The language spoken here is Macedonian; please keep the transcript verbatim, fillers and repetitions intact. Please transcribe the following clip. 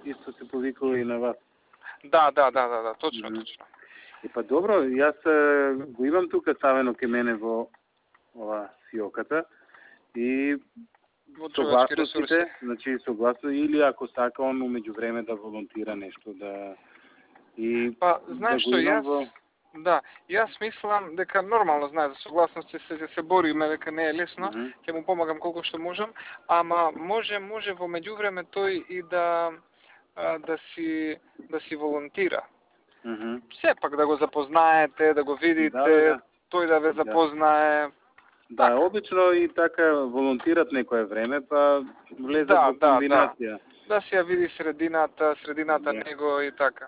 isto se povикало и на вас. Да, да, да, да, да, точно, Mm-hmm. точно. И па добро, јас го имам тука ставено ке мене во ова сиоката и Во човечки ресурси. согласностите, значи согласно или ако сака он умеѓу време да волонтира нешто да и па да знаеш го што имам јас во... да, јас мислам дека нормално знае за согласности се ќе се бориме дека не е лесно, ќе mm-hmm. му помагам колку што можам, ама може може во меѓувреме тој и да да си да си волонтира. Mm-hmm. Сепак да го запознаете, да го видите, да, да, да. тој да ве запознае. Да, така. Обично и така волонтират некое време, па влезат да, во да, комбинација. Да, да си ја види средината, средината да. него и така.